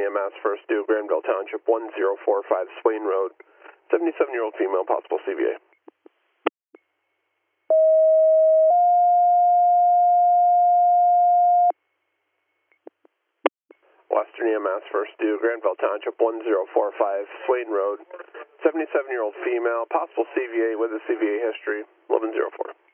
EMS, first due, Granville Township, 1045 Swain Road, 77-year-old female, possible CVA. Western EMS, first due, Granville Township, 1045 Swain Road, 77-year-old female, possible CVA with a CVA history, 1104.